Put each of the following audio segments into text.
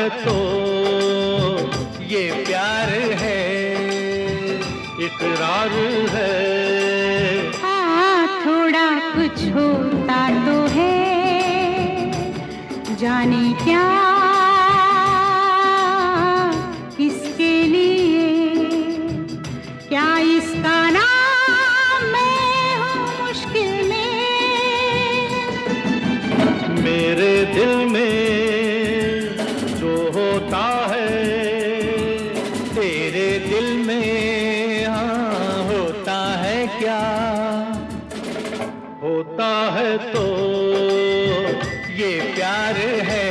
है तो ये प्यार है, इकरार है। हाँ, थोड़ा कुछ होता तो है, जाने क्या किसके लिए, क्या इसका नाम मैं हूँ मुश्किल में। मेरे दिल में जो होता है, तेरे दिल में हाँ होता है क्या? होता है तो ये प्यार है,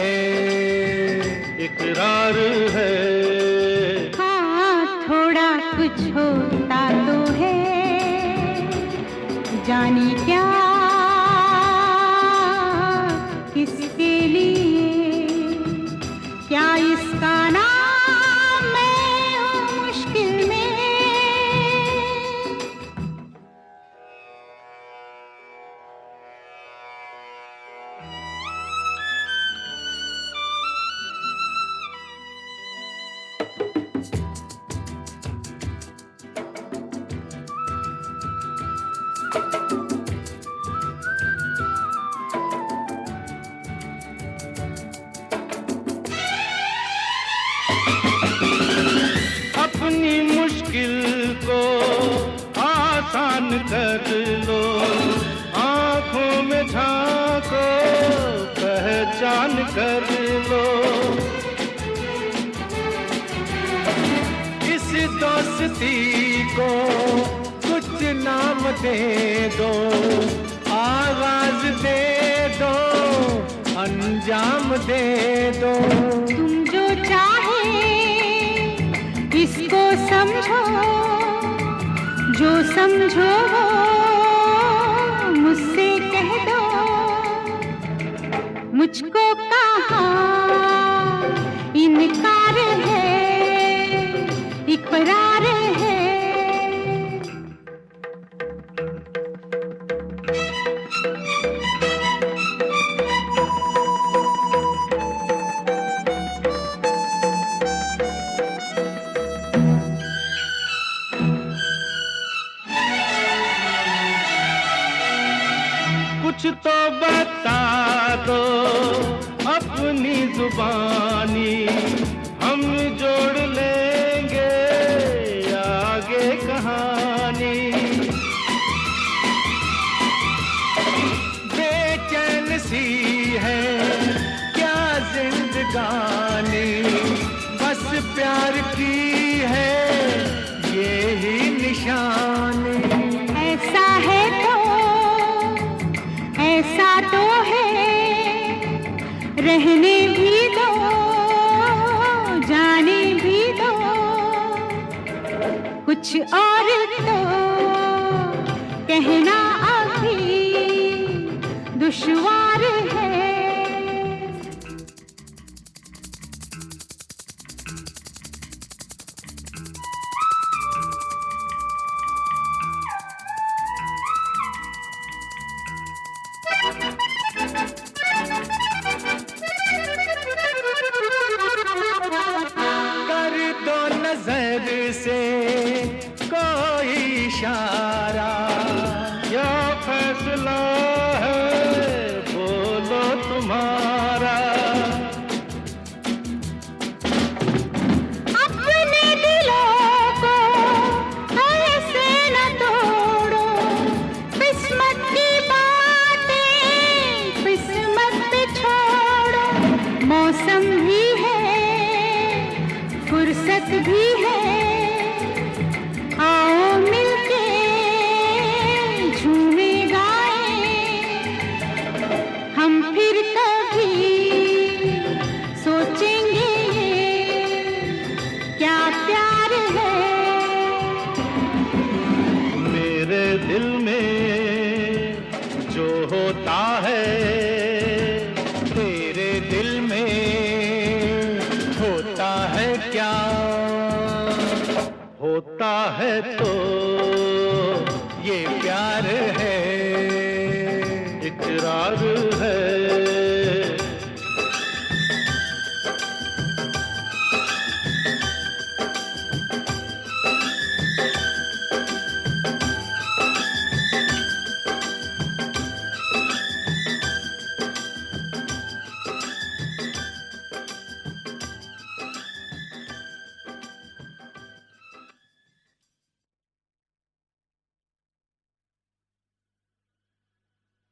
इकरार है। हाँ, थोड़ा कुछ होता तो है, जाने क्या किसके लिए, क्या इसका नाम मैं हूँ मुश्किल में। अपनी मुश्किल को आसान कर लो, आंखों में झांको पहचान कर लो। इस दोस्ती को कुछ नाम दे दो, आवाज दे दो, अंजाम दे दो। तुम जो चाहे इसको समझो, जो समझो वो मुझसे कह दो। मुझको कहाँ इनकार है, इकरार है। कुछ तो बता दो अपनी जुबानी, हम जोड़ लेंगे आगे कहानी। बेचैन सी है क्या जिंदगानी, बस प्यार की है ये ही निशानी। ऐसा है तो ऐसा तो है, रहने भी दो, जाने भी दो। कुछ और तो कहना अभी दुश्वार है। कर दो नजर से कोई इशारा, या फैसला है बोलो तुम्हारा। अपने दिलों को ऐसे न तोड़ो, किस्मत की बातें किस्मत पे छोड़ो। मौसम भी है, फुर्सत भी है, आओ मिलके झूमे गाए। हम फिर कभी सोचेंगे क्या प्यार है। मेरे दिल में जो होता है, तेरे दिल में होता है क्या? होता है तो